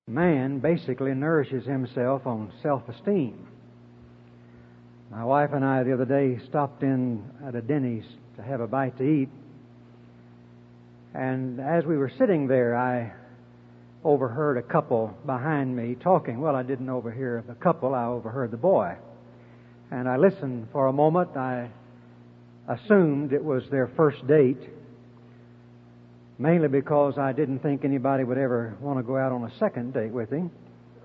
Man basically nourishes himself on self-esteem. My wife and I the other day stopped in at a Denny's to have a bite to eat. And as we were sitting there, I overheard a couple behind me talking. Well, I didn't overhear the couple, I overheard the boy. And I listened for a moment. I assumed it was their first date, mainly because I didn't think anybody would ever want to go out on a second date with him.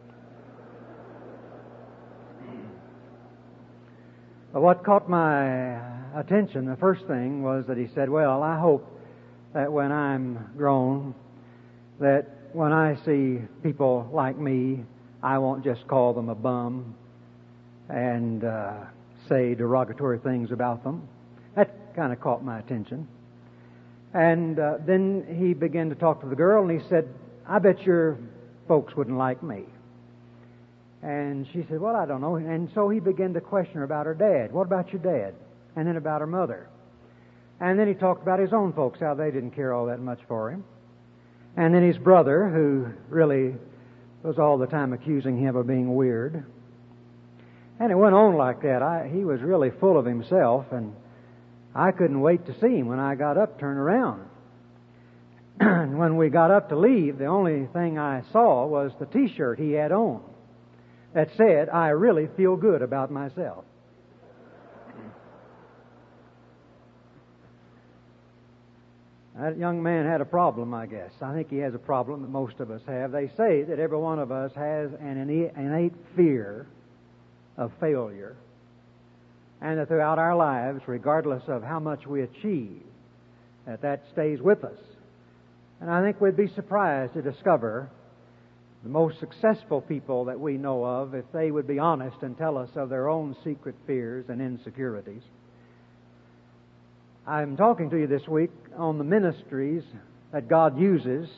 But what caught my attention, the first thing, was that he said, well, I hope that when I'm grown, that when I see people like me, I won't just call them a bum and say derogatory things about them. That kind of caught my attention. And then he began to talk to the girl, and he said, I bet your folks wouldn't like me. And she said, well, I don't know. And so he began to question her about her dad. What about your dad? And then about her mother. And then he talked about his own folks, how they didn't care all that much for him. And then his brother, who really was all the time accusing him of being weird. And it went on like that. He was really full of himself, and I couldn't wait to see him when I got up, turn around. And when we got up to leave, the only thing I saw was the T-shirt he had on that said, I really feel good about myself. That young man had a problem, I guess. I think he has a problem that most of us have. They say that every one of us has an innate fear of failure, and that throughout our lives, regardless of how much we achieve, that stays with us. And I think we'd be surprised to discover the most successful people that we know of, if they would be honest and tell us of their own secret fears and insecurities. I'm talking to you this week on the ministries that God uses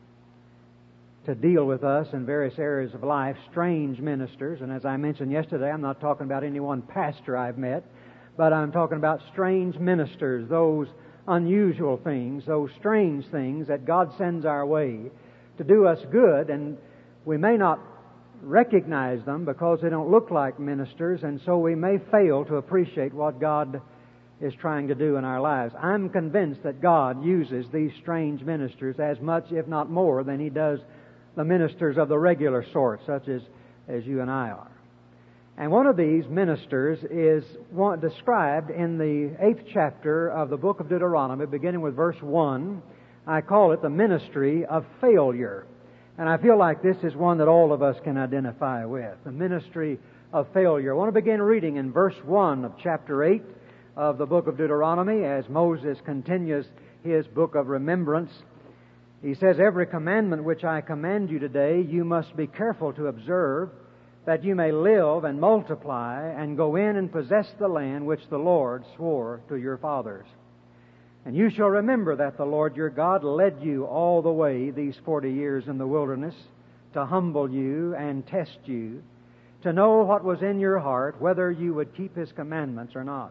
to deal with us in various areas of life, strange ministers. And as I mentioned yesterday, I'm not talking about any one pastor I've met, but I'm talking about strange ministers, those unusual things, those strange things that God sends our way to do us good, and we may not recognize them because they don't look like ministers, and so we may fail to appreciate what God is trying to do in our lives. I'm convinced that God uses these strange ministers as much, if not more, than He does the ministers of the regular sort, such as you and I are. And one of these ministers is described in the 8th chapter of the book of Deuteronomy, beginning with verse 1. I call it the ministry of failure. And I feel like this is one that all of us can identify with, the ministry of failure. I want to begin reading in verse 1 of chapter 8 of the book of Deuteronomy as Moses continues his book of remembrance. He says, every commandment which I command you today, you must be careful to observe, that you may live and multiply and go in and possess the land which the Lord swore to your fathers. And you shall remember that the Lord your God led you all the way these 40 years in the wilderness to humble you and test you, to know what was in your heart, whether you would keep His commandments or not.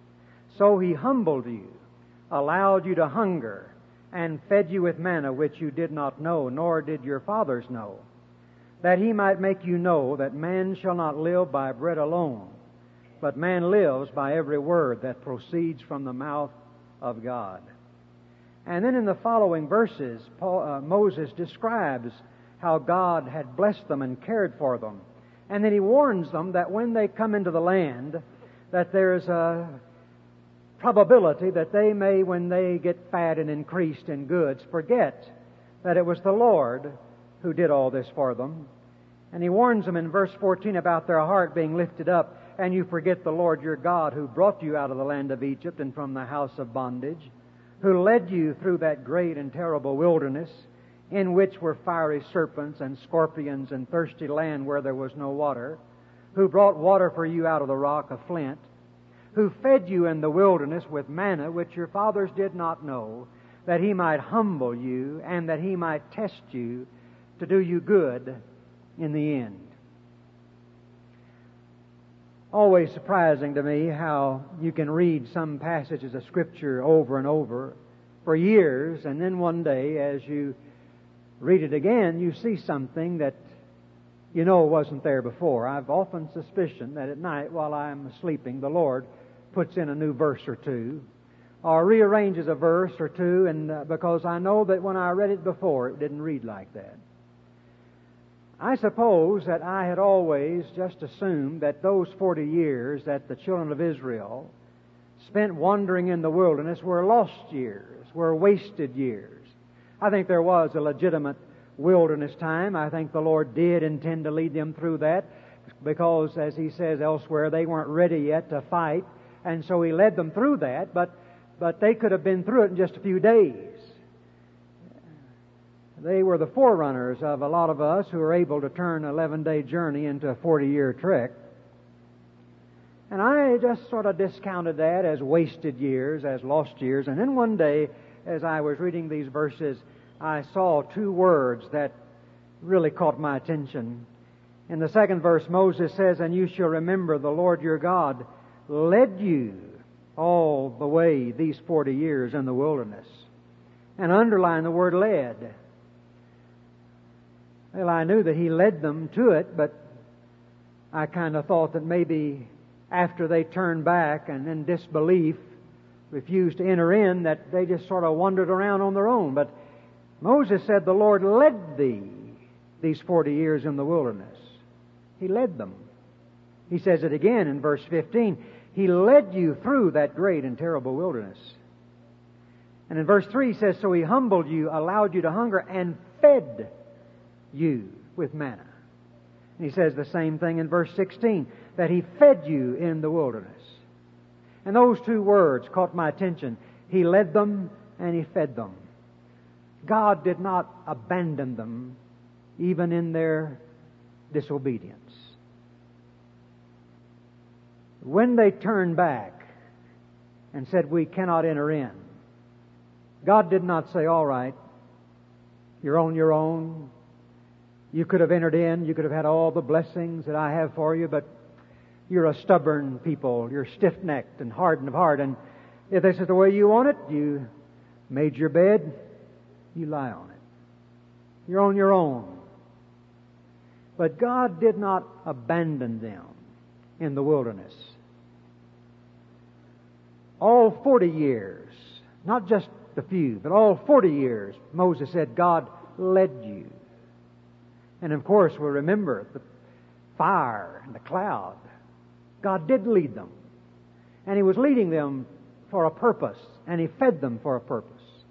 So He humbled you, allowed you to hunger, and fed you with manna which you did not know, nor did your fathers know, that He might make you know that man shall not live by bread alone, but man lives by every word that proceeds from the mouth of God. And then in the following verses, Moses describes how God had blessed them and cared for them. And then he warns them that when they come into the land, that there's a probability that they may, when they get fat and increased in goods, forget that it was the Lord who did all this for them. And he warns them in verse 14 about their heart being lifted up, and you forget the Lord your God who brought you out of the land of Egypt and from the house of bondage, who led you through that great and terrible wilderness, in which were fiery serpents and scorpions and thirsty land where there was no water, who brought water for you out of the rock of flint, who fed you in the wilderness with manna which your fathers did not know, that He might humble you and that He might test you to do you good in the end. Always surprising to me how you can read some passages of Scripture over and over for years, and then one day as you read it again, you see something that you know wasn't there before. I've often suspicioned that at night while I'm sleeping, the Lord puts in a new verse or two, or rearranges a verse or two, and because I know that when I read it before, it didn't read like that. I suppose that I had always just assumed that those 40 years that the children of Israel spent wandering in the wilderness were lost years, were wasted years. I think there was a legitimate wilderness time. I think the Lord did intend to lead them through that because, as He says elsewhere, they weren't ready yet to fight, and so He led them through that, but they could have been through it in just a few days. They were the forerunners of a lot of us who were able to turn an 11-day journey into a 40-year trek. And I just sort of discounted that as wasted years, as lost years. And then one day, as I was reading these verses, I saw two words that really caught my attention. In the second verse, Moses says, "And you shall remember the Lord your God led you all the way these 40 years in the wilderness." And underline the word led. Well, I knew that He led them to it, but I kind of thought that maybe after they turned back and in disbelief refused to enter in, that they just sort of wandered around on their own. But Moses said, "The Lord led thee these 40 years in the wilderness." He led them. He says it again in verse 15. He led you through that great and terrible wilderness. And in verse 3 he says, "So He humbled you, allowed you to hunger, and fed you with manna." And He says the same thing in verse 16, that He fed you in the wilderness. And those two words caught my attention. He led them and He fed them. God did not abandon them even in their disobedience. When they turned back and said, "We cannot enter in," God did not say, "All right, you're on your own. You could have entered in. You could have had all the blessings that I have for you, but you're a stubborn people. You're stiff-necked and hardened of heart. And if this is the way you want it, you made your bed, you lie on it. You're on your own." But God did not abandon them in the wilderness. All 40 years, not just the few, but all 40 years, Moses said, God led you. And of course, we remember the fire and the cloud. God did lead them. And He was leading them for a purpose, and He fed them for a purpose.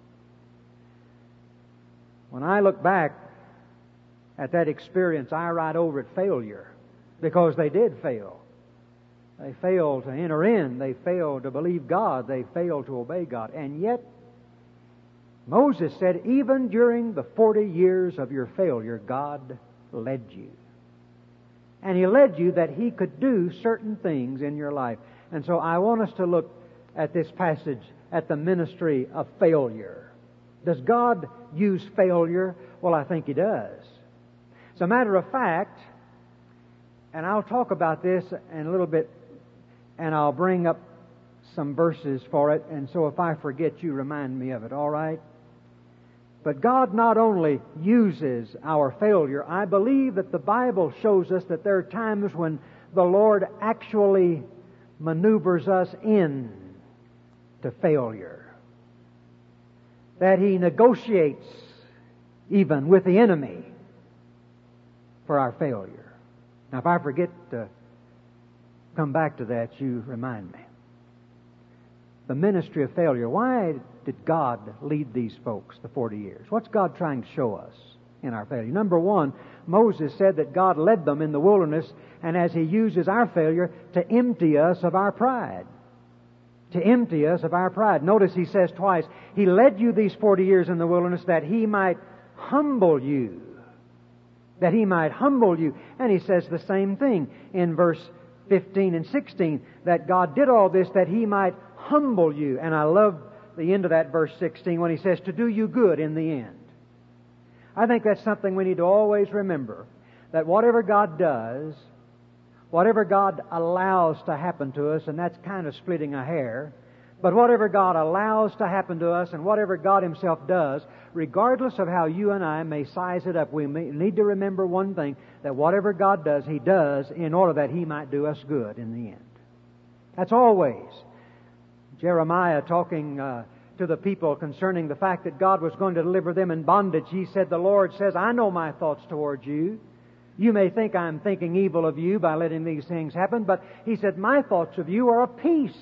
When I look back at that experience, I write over it failure, because they did fail. They failed to enter in. They failed to believe God. They failed to obey God. And yet, Moses said, even during the 40 years of your failure, God led you. And He led you that He could do certain things in your life. And so I want us to look at this passage, at the ministry of failure. Does God use failure? Well, I think He does. As a matter of fact, and I'll talk about this in a little bit, and I'll bring up some verses for it, and so if I forget, you remind me of it, all right? But God not only uses our failure, I believe that the Bible shows us that there are times when the Lord actually maneuvers us in to failure. That He negotiates even with the enemy for our failure. Now, if I forget to come back to that, you remind me. The ministry of failure. Why did God lead these folks the 40 years? What's God trying to show us in our failure? Number one, Moses said that God led them in the wilderness, and as He uses our failure to empty us of our pride. To empty us of our pride. Notice He says twice, He led you these 40 years in the wilderness that He might humble you. That He might humble you. And He says the same thing in verse 15 and 16, that God did all this that He might humble you. And I love the end of that verse 16 when He says to do you good in the end. I think that's something we need to always remember, that whatever God does, whatever God allows to happen to us, and that's kind of splitting a hair, But whatever God allows to happen to us and whatever God Himself does, regardless of how you and I may size it up, we need to remember one thing, that whatever God does, He does in order that He might do us good in the end. That's always. Jeremiah talking to the people concerning the fact that God was going to deliver them in bondage, he said, the Lord says, I know my thoughts towards you. You may think I'm thinking evil of you by letting these things happen, but He said, my thoughts of you are of peace,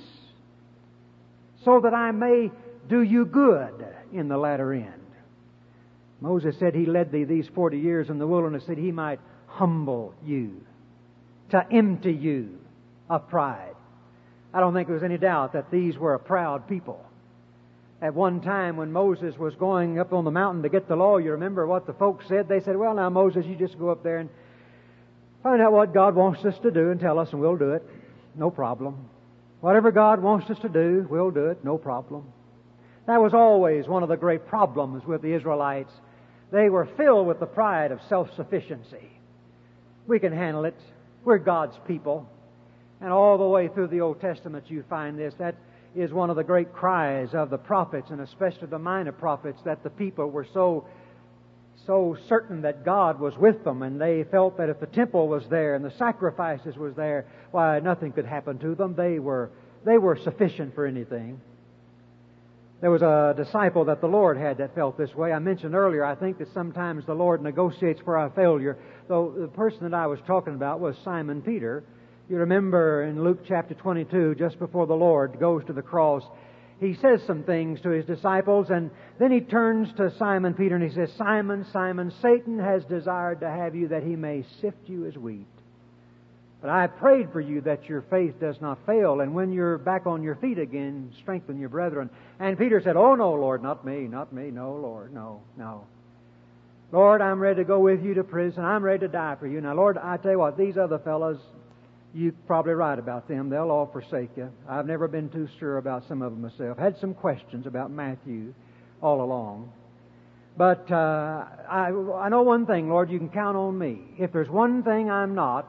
so that I may do you good in the latter end. Moses said He led thee these 40 years in the wilderness that He might humble you, to empty you of pride. I don't think there was any doubt that these were a proud people. At one time when Moses was going up on the mountain to get the law, you remember what the folks said? They said, well, now, Moses, you just go up there and find out what God wants us to do and tell us, and we'll do it. No problem. Whatever God wants us to do, we'll do it. No problem. That was always one of the great problems with the Israelites. They were filled with the pride of self-sufficiency. We can handle it. We're God's people. And all the way through the Old Testament you find this. That is one of the great cries of the prophets, and especially the minor prophets, that the people were so certain that God was with them, and they felt that if the temple was there and the sacrifices was there, why, nothing could happen to them. They were sufficient for anything. There was a disciple that the Lord had that felt this way. I mentioned earlier, I think that sometimes the Lord negotiates for our failure. Though the person that I was talking about was Simon Peter. You remember in Luke chapter 22, just before the Lord goes to the cross, He says some things to His disciples, and then He turns to Simon Peter and He says, Simon, Simon, Satan has desired to have you that he may sift you as wheat. But I prayed for you that your faith does not fail, and when you're back on your feet again, strengthen your brethren. And Peter said, oh no, Lord, not me, no, Lord, no. Lord, I'm ready to go with you to prison. I'm ready to die for you. Now, Lord, I tell you what, these other fellows, you're probably right about them. They'll all forsake you. I've never been too sure about some of them myself. Had some questions about Matthew all along. But I know one thing, Lord, you can count on me. If there's one thing I'm not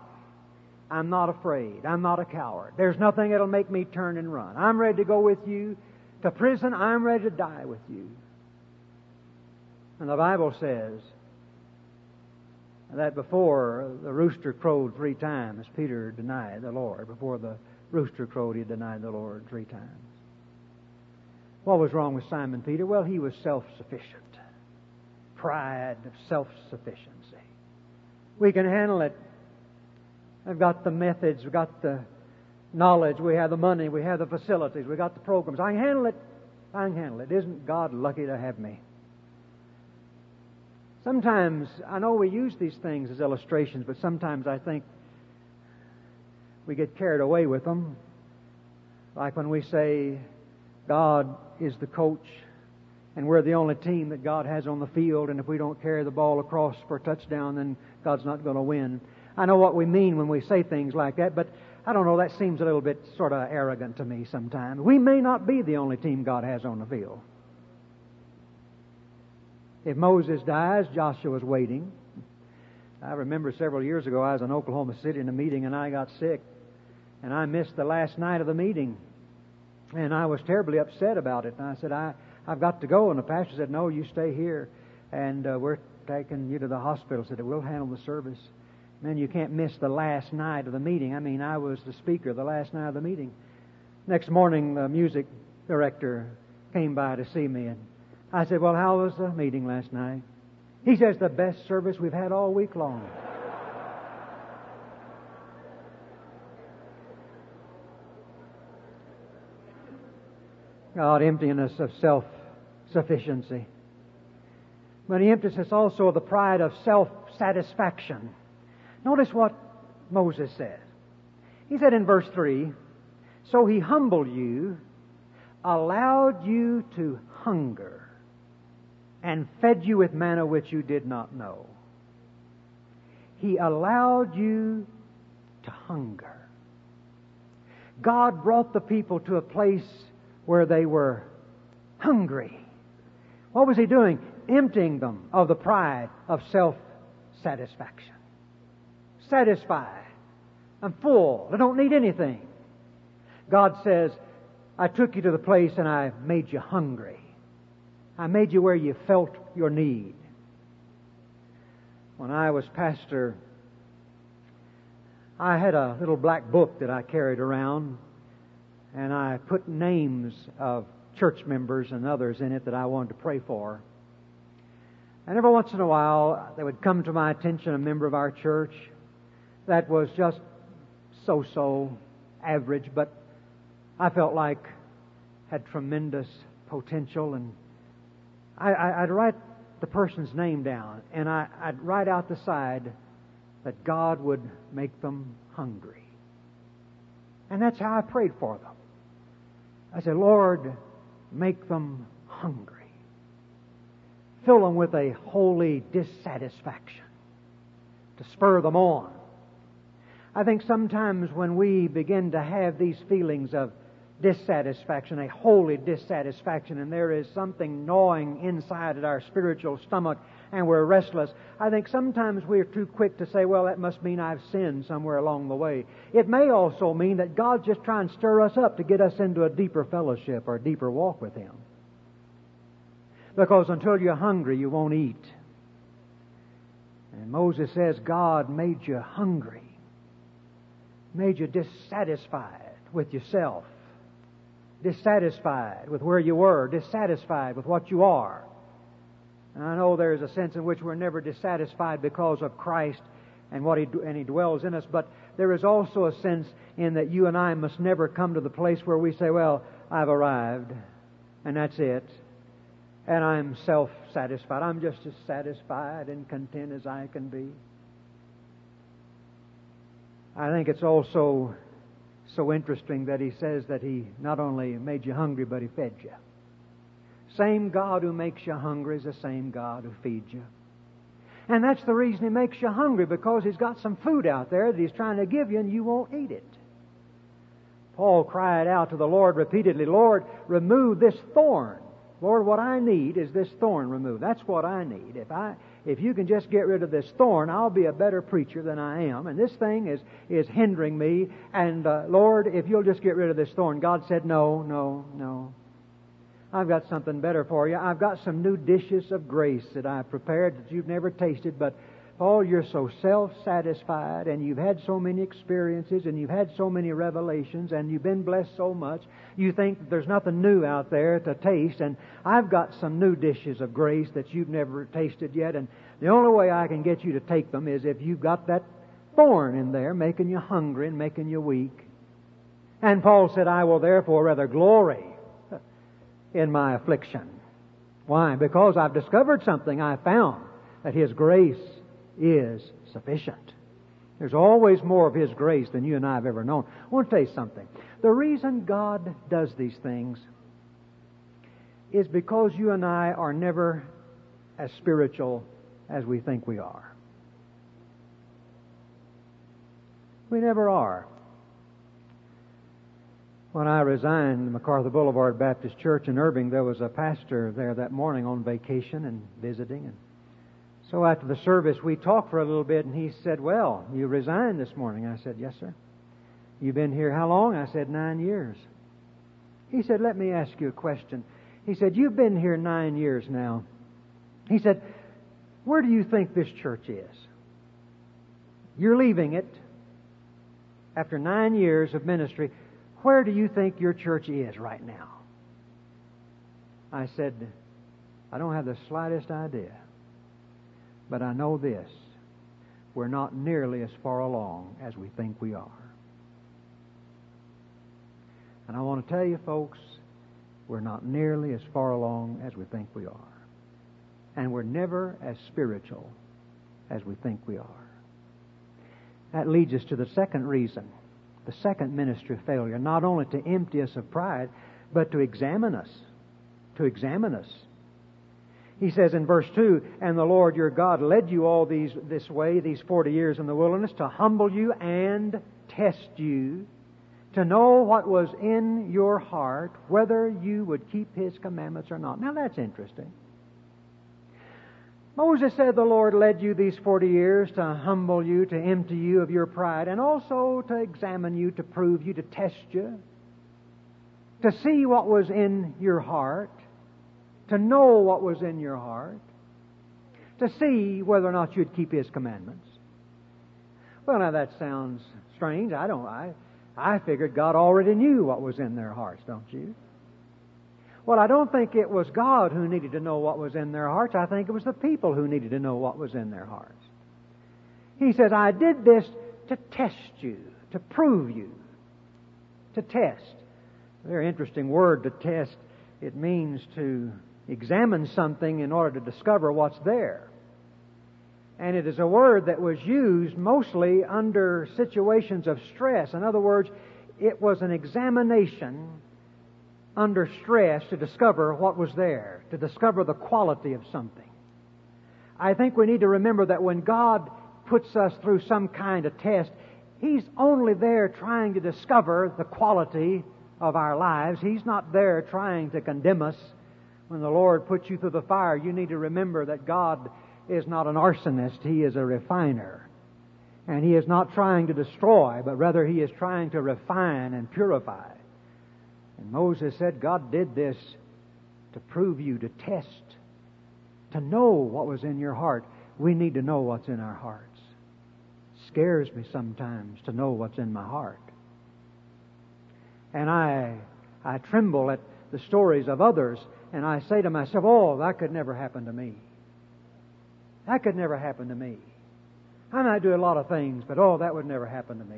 afraid. I'm not a coward. There's nothing that'll make me turn and run. I'm ready to go with you to prison. I'm ready to die with you. And the Bible says that before the rooster crowed 3 times, Peter denied the Lord. Before the rooster crowed, he denied the Lord 3 times. What was wrong with Simon Peter? Well, he was self-sufficient. Pride of self-sufficiency. We can handle it. I've got the methods, we've got the knowledge, we have the money, we have the facilities, we've got the programs. I can handle it. Isn't God lucky to have me? Sometimes, I know we use these things as illustrations, but sometimes I think we get carried away with them. Like when we say God is the coach and we're the only team that God has on the field, and if we don't carry the ball across for a touchdown, then God's not going to win. I know what we mean when we say things like that, but I don't know, that seems a little bit sort of arrogant to me sometimes. We may not be the only team God has on the field. If Moses dies, Joshua's waiting. I remember several years ago I was in Oklahoma City in a meeting and I got sick. And I missed the last night of the meeting. And I was terribly upset about it. And I said, I've got to go. And the pastor said, no, you stay here. And we're taking you to the hospital. Said, we'll handle the service. Man, you can't miss the last night of the meeting. I mean, I was the speaker the last night of the meeting. Next morning, the music director came by to see me. And I said, well, how was the meeting last night? He says, the best service we've had all week long. God emptying us of self-sufficiency. But He empties us also of the pride of self-satisfaction. Notice what Moses said. He said in verse 3, so He humbled you, allowed you to hunger, and fed you with manna which you did not know. He allowed you to hunger. God brought the people to a place where they were hungry. What was He doing? Emptying them of the pride of self-satisfaction. Satisfied. I'm full. I don't need anything. God says, I took you to the place and I made you hungry. I made you where you felt your need. When I was pastor, I had a little black book that I carried around, and I put names of church members and others in it that I wanted to pray for. And every once in a while, there would come to my attention a member of our church that was just so-so, average, but I felt like had tremendous potential, and I'd write the person's name down, and I'd write out the side that God would make them hungry. And that's how I prayed for them. I said, Lord, make them hungry. Fill them with a holy dissatisfaction to spur them on. I think sometimes when we begin to have these feelings of dissatisfaction, a holy dissatisfaction, and there is something gnawing inside at our spiritual stomach and we're restless, I think sometimes we're too quick to say, well, that must mean I've sinned somewhere along the way. It may also mean that God's just trying to stir us up to get us into a deeper fellowship or a deeper walk with Him. Because until you're hungry, you won't eat. And Moses says, God made you hungry, made you dissatisfied with yourself, dissatisfied with where you were, dissatisfied with what you are. And I know there's a sense in which we're never dissatisfied because of Christ and what He dwells in us, but there is also a sense in that you and I must never come to the place where we say, well, I've arrived, and that's it, and I'm self-satisfied. I'm just as satisfied and content as I can be. I think it's also so interesting that He says that He not only made you hungry, but He fed you. Same God who makes you hungry is the same God who feeds you. And that's the reason He makes you hungry, because He's got some food out there that He's trying to give you and you won't eat it. Paul cried out to the Lord repeatedly, Lord, remove this thorn. Lord, what I need is this thorn removed. That's what I need. If you can just get rid of this thorn, I'll be a better preacher than I am. And this thing is hindering me. And Lord, if you'll just get rid of this thorn. God said, no. I've got something better for you. I've got some new dishes of grace that I've prepared that you've never tasted. But Paul, you're so self-satisfied, and you've had so many experiences, and you've had so many revelations, and you've been blessed so much. You think that there's nothing new out there to taste, and I've got some new dishes of grace that you've never tasted yet, and the only way I can get you to take them is if you've got that thorn in there making you hungry and making you weak. And Paul said, I will therefore rather glory in my affliction. Why? Because I've discovered something. I found that His grace is sufficient. There's always more of His grace than you and I have ever known. I want to tell you something. The reason God does these things is because you and I are never as spiritual as we think we are. We never are. When I resigned MacArthur Boulevard Baptist Church in Irving, there was a pastor there that morning on vacation and visiting. And so after the service, we talked for a little bit, and he said, well, you resigned this morning. I said, yes, sir. You've been here how long? I said, 9 years. He said, let me ask you a question. He said, you've been here 9 years now. He said, where do you think this church is? You're leaving it after 9 years of ministry. Where do you think your church is right now? I said, I don't have the slightest idea. But I know this. We're not nearly as far along as we think we are. And I want to tell you, folks, we're not nearly as far along as we think we are. And we're never as spiritual as we think we are. That leads us to the second reason. The second ministry failure, not only to empty us of pride, but to examine us. To examine us. He says in verse 2, and the Lord your God led you all this way, these 40 years in the wilderness, to humble you and test you, to know what was in your heart, whether you would keep His commandments or not. Now that's interesting. Moses said the Lord led you these 40 years to humble you, to empty you of your pride, and also to examine you, to prove you, to test you, to see what was in your heart, to know what was in your heart, to see whether or not you'd keep His commandments. Well, now that sounds strange. I figured God already knew what was in their hearts, don't you? Well, I don't think it was God who needed to know what was in their hearts. I think it was the people who needed to know what was in their hearts. He says, I did this to test you, to prove you, to test. A very interesting word, to test. It means to examine something in order to discover what's there. And it is a word that was used mostly under situations of stress. In other words, it was an examination under stress to discover what was there, to discover the quality of something. I think we need to remember that when God puts us through some kind of test, He's only there trying to discover the quality of our lives. He's not there trying to condemn us. When the Lord puts you through the fire, you need to remember that God is not an arsonist. He is a refiner. And He is not trying to destroy, but rather He is trying to refine and purify. And Moses said, God did this to prove you, to test, to know what was in your heart. We need to know what's in our hearts. It scares me sometimes to know what's in my heart. And I tremble at the stories of others, and I say to myself, oh, that could never happen to me. That could never happen to me. I might do a lot of things, but oh, that would never happen to me.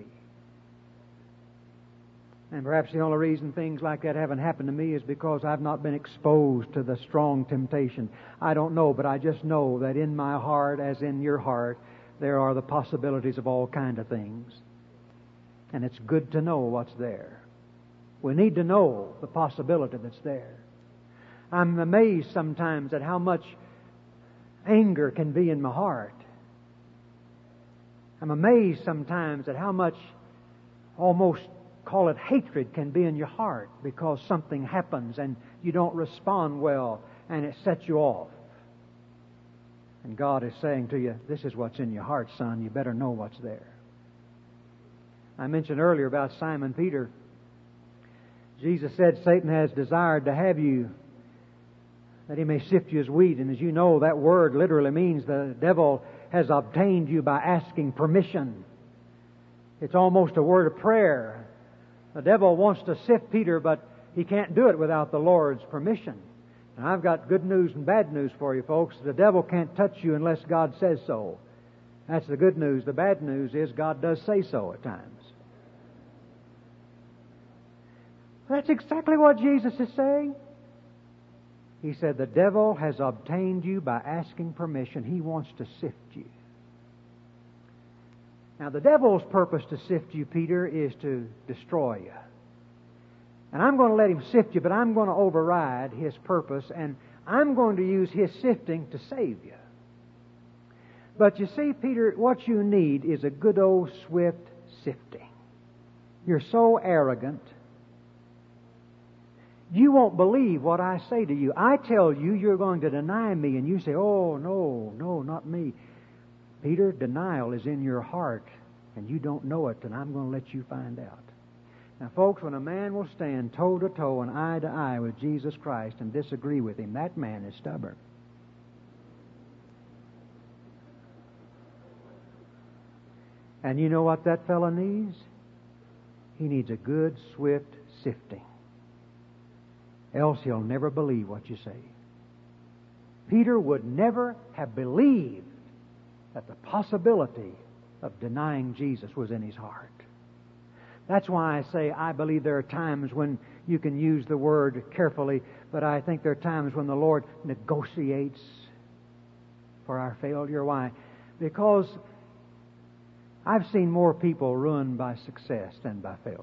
And perhaps the only reason things like that haven't happened to me is because I've not been exposed to the strong temptation. I don't know, but I just know that in my heart, as in your heart, there are the possibilities of all kinds of things. And it's good to know what's there. We need to know the possibility that's there. I'm amazed sometimes at how much anger can be in my heart. I'm amazed sometimes at how much, almost call it hatred, can be in your heart because something happens and you don't respond well and it sets you off. And God is saying to you, this is what's in your heart, son. You better know what's there. I mentioned earlier about Simon Peter. Jesus said Satan has desired to have you, that he may sift you as wheat. And as you know, that word literally means the devil has obtained you by asking permission. It's almost a word of prayer. The devil wants to sift Peter, but he can't do it without the Lord's permission. And I've got good news and bad news for you, folks. The devil can't touch you unless God says so. That's the good news. The bad news is God does say so at times. That's exactly what Jesus is saying. He said, the devil has obtained you by asking permission. He wants to sift you. Now, the devil's purpose to sift you, Peter, is to destroy you. And I'm going to let him sift you, but I'm going to override his purpose, and I'm going to use his sifting to save you. But you see, Peter, what you need is a good old swift sifting. You're so arrogant. You won't believe what I say to you. I tell you, you're going to deny me, and you say, oh, no, not me. Peter, denial is in your heart, and you don't know it, and I'm going to let you find out. Now, folks, when a man will stand toe to toe and eye to eye with Jesus Christ and disagree with Him, that man is stubborn. And you know what that fellow needs? He needs a good, swift sifting. Else he'll never believe what you say. Peter would never have believed that the possibility of denying Jesus was in his heart. That's why I say I believe there are times when you can use the word carefully, but I think there are times when the Lord negotiates for our failure. Why? Because I've seen more people ruined by success than by failure.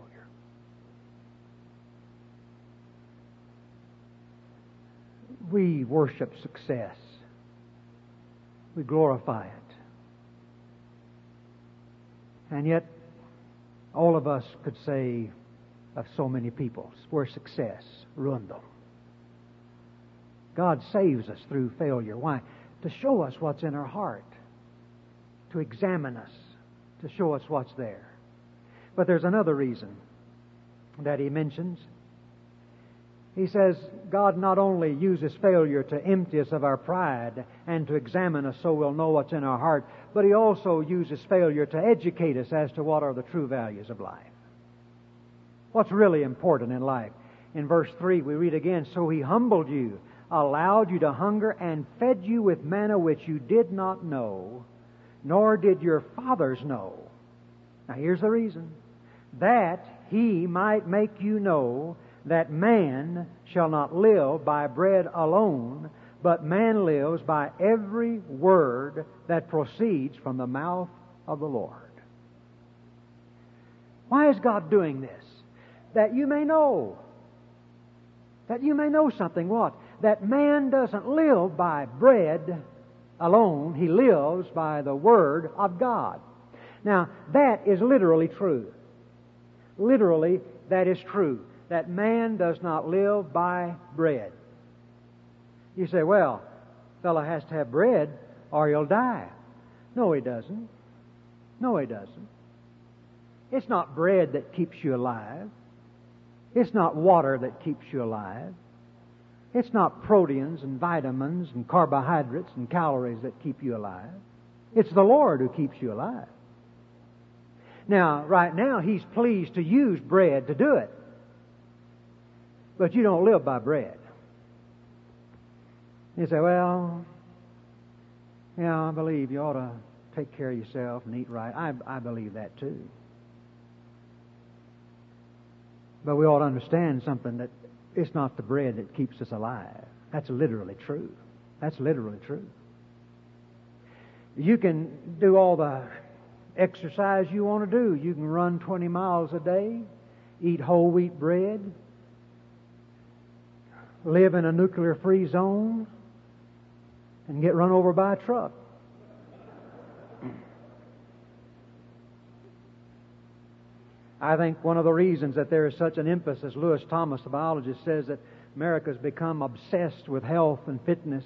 We worship success. We glorify it. And yet, all of us could say of so many people where success ruined them. God saves us through failure. Why? To show us what's in our heart. To examine us. To show us what's there. But there's another reason that He mentions. He says God not only uses failure to empty us of our pride and to examine us so we'll know what's in our heart, but He also uses failure to educate us as to what are the true values of life. What's really important in life. In verse 3 we read again, "So He humbled you, allowed you to hunger, and fed you with manna which you did not know, nor did your fathers know." Now here's the reason. "That He might make you know that man shall not live by bread alone, but man lives by every word that proceeds from the mouth of the Lord." Why is God doing this? That you may know. That you may know something. What? That man doesn't live by bread alone. He lives by the Word of God. Now, that is literally true. Literally, that is true. That man does not live by bread. You say, well, a fellow has to have bread or he'll die. No, he doesn't. No, he doesn't. It's not bread that keeps you alive. It's not water that keeps you alive. It's not proteins and vitamins and carbohydrates and calories that keep you alive. It's the Lord who keeps you alive. Now, right now, He's pleased to use bread to do it. But you don't live by bread. You say, well, yeah, I believe you ought to take care of yourself and eat right. I believe that too. But we ought to understand something, that it's not the bread that keeps us alive. That's literally true. That's literally true. You can do all the exercise you want to do. You can run 20 miles a day, eat whole wheat bread, live in a nuclear-free zone, and get run over by a truck. I think one of the reasons that there is such an emphasis, Lewis Thomas, the biologist, says that America's become obsessed with health and fitness.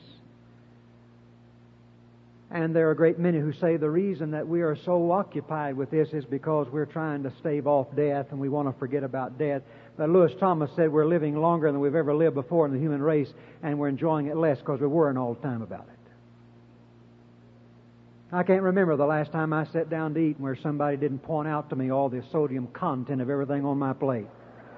And there are a great many who say the reason that we are so occupied with this is because we're trying to stave off death and we want to forget about death. But Lewis Thomas said we're living longer than we've ever lived before in the human race, and we're enjoying it less because we're worrying all the time about it. I can't remember the last time I sat down to eat where somebody didn't point out to me all the sodium content of everything on my plate.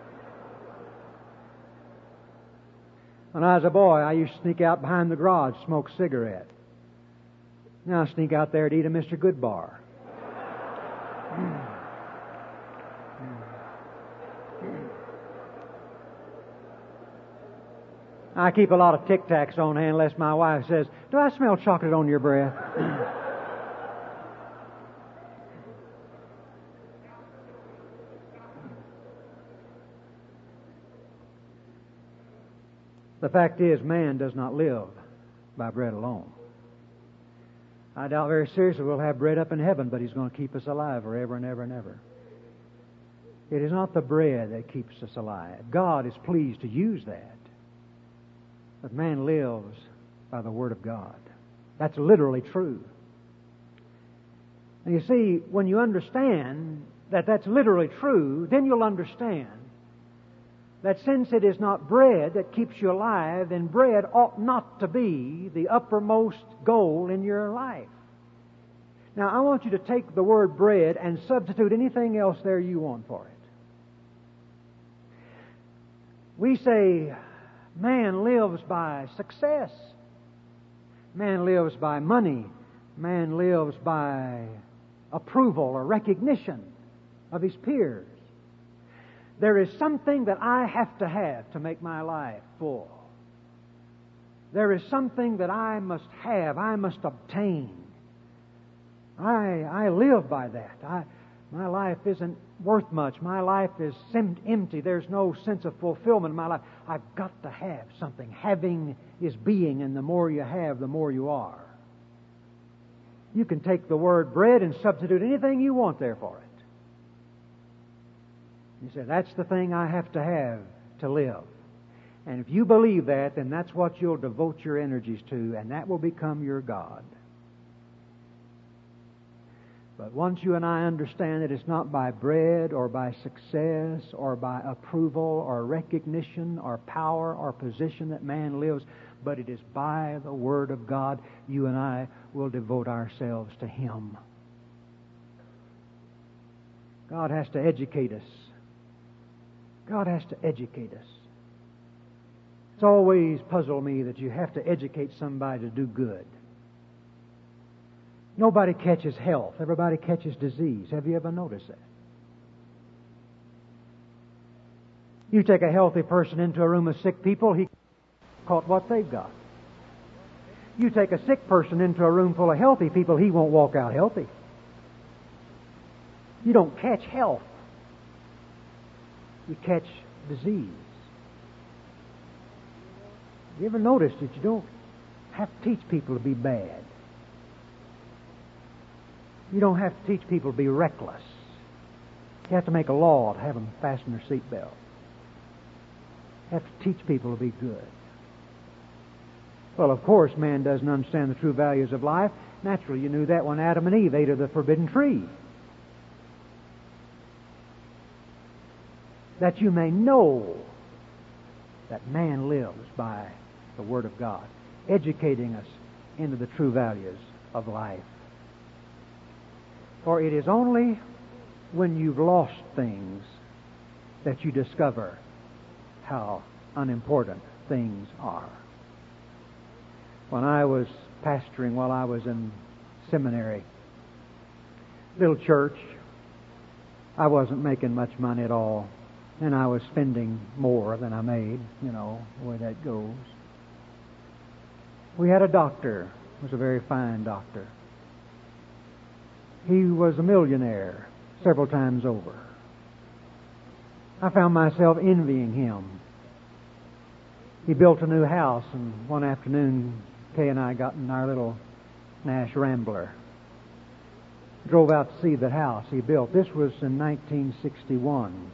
When I was a boy, I used to sneak out behind the garage, smoke a cigarette. Now I sneak out there to eat a Mr. Goodbar. I keep a lot of Tic Tacs on hand unless my wife says, "Do I smell chocolate on your breath?" The fact is, man does not live by bread alone. I doubt very seriously we'll have bread up in heaven, but He's going to keep us alive forever and ever and ever. It is not the bread that keeps us alive. God is pleased to use that. But man lives by the Word of God. That's literally true. And you see, when you understand that that's literally true, then you'll understand that since it is not bread that keeps you alive, then bread ought not to be the uppermost goal in your life. Now, I want you to take the word bread and substitute anything else there you want for it. We say man lives by success. Man lives by money. Man lives by approval or recognition of his peers. There is something that I have to make my life full. There is something that I must have, I must obtain. I live by that. My life isn't worth much. My life is empty. There's no sense of fulfillment in my life. I've got to have something. Having is being, and the more you have, the more you are. You can take the word bread and substitute anything you want there for it. You say, that's the thing I have to live. And if you believe that, then that's what you'll devote your energies to, and that will become your God. But once you and I understand that it's not by bread or by success or by approval or recognition or power or position that man lives, but it is by the Word of God, you and I will devote ourselves to Him. God has to educate us. God has to educate us. It's always puzzled me that you have to educate somebody to do good. Nobody catches health. Everybody catches disease. Have you ever noticed that? You take a healthy person into a room of sick people, he caught what they've got. You take a sick person into a room full of healthy people, he won't walk out healthy. You don't catch health. You catch disease. You ever noticed that you don't have to teach people to be bad? You don't have to teach people to be reckless. You have to make a law to have them fasten their seatbelt. You have to teach people to be good. Well, of course, man doesn't understand the true values of life. Naturally, you knew that when Adam and Eve ate of the forbidden tree. That you may know that man lives by the Word of God, educating us into the true values of life. For it is only when you've lost things that you discover how unimportant things are. When I was pastoring while I was in seminary, little church, I wasn't making much money at all, and I was spending more than I made, the way that goes. We had a doctor, was a very fine doctor. He was a millionaire several times over. I found myself envying him. He built a new house, and one afternoon, Kay and I got in our little Nash Rambler. Drove out to see the house he built. This was in 1961.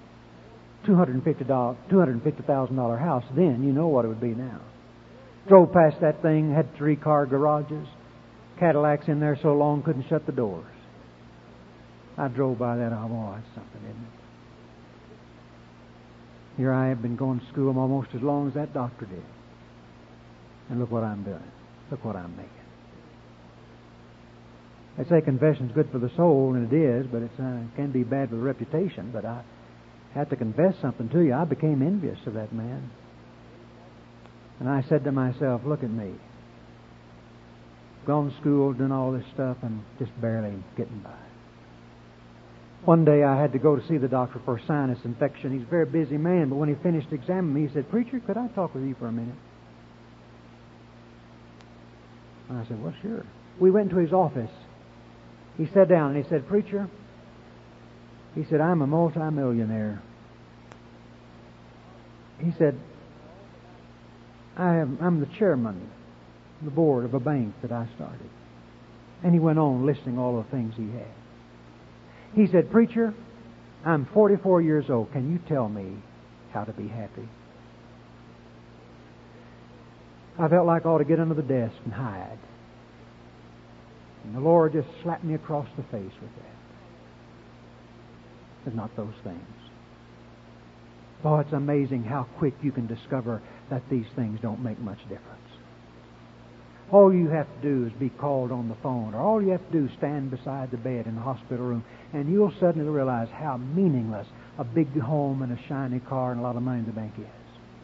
$250,000 house then. You know what it would be now. Drove past that thing, had 3-car garages. Cadillacs in there so long couldn't shut the doors. I drove by that. Oh, boy, that's something, isn't it? Here I have been going to school almost as long as that doctor did. And look what I'm doing. Look what I'm making. They say confession's good for the soul, and it is, but it can be bad for the reputation. But I had to confess something to you. I became envious of that man. And I said to myself, look at me. Gone to school, doing all this stuff, and just barely getting by. One day I had to go to see the doctor for a sinus infection. He's a very busy man, but when he finished examining me, he said, "Preacher, could I talk with you for a minute?" And I said, "Well, sure." We went to his office. He sat down and he said, "Preacher," he said, "I'm a multimillionaire." He said, I'm the chairman of the board of a bank that I started. And he went on listing all the things he had. He said, "Preacher, I'm 44 years old. Can you tell me how to be happy?" I felt like I ought to get under the desk and hide. And the Lord just slapped me across the face with that. It's not those things. Oh, it's amazing how quick you can discover that these things don't make much difference. All you have to do is be called on the phone, or all you have to do is stand beside the bed in the hospital room, and you'll suddenly realize how meaningless a big home and a shiny car and a lot of money in the bank is.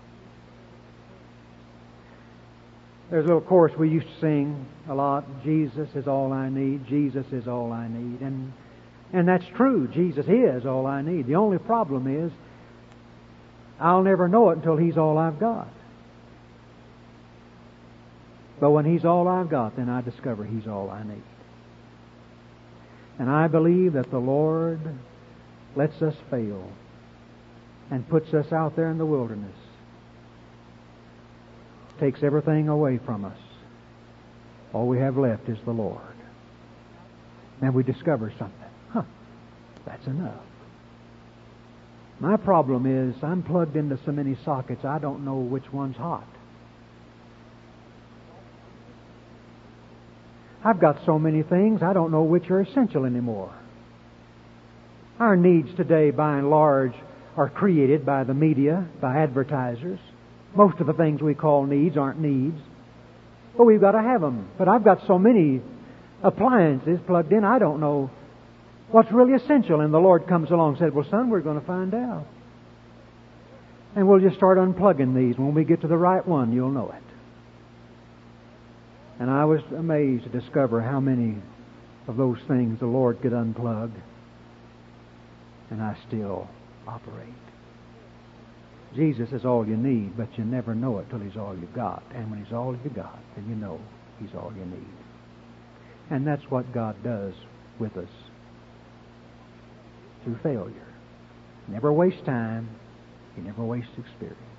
There's a little chorus we used to sing a lot, "Jesus is all I need, Jesus is all I need." And that's true, Jesus is all I need. The only problem is I'll never know it until He's all I've got. But when He's all I've got, then I discover He's all I need. And I believe that the Lord lets us fail and puts us out there in the wilderness. Takes everything away from us. All we have left is the Lord. And we discover something. That's enough. My problem is I'm plugged into so many sockets I don't know which one's hot. I've got so many things, I don't know which are essential anymore. Our needs today, by and large, are created by the media, by advertisers. Most of the things we call needs aren't needs. But we've got to have them. But I've got so many appliances plugged in, I don't know what's really essential. And the Lord comes along and said, well, son, we're going to find out. And we'll just start unplugging these. When we get to the right one, you'll know it. And I was amazed to discover how many of those things the Lord could unplug. And I still operate. Jesus is all you need, but you never know it till He's all you got. And when He's all you got, then you know He's all you need. And that's what God does with us through failure. He never wastes time. He never wastes experience.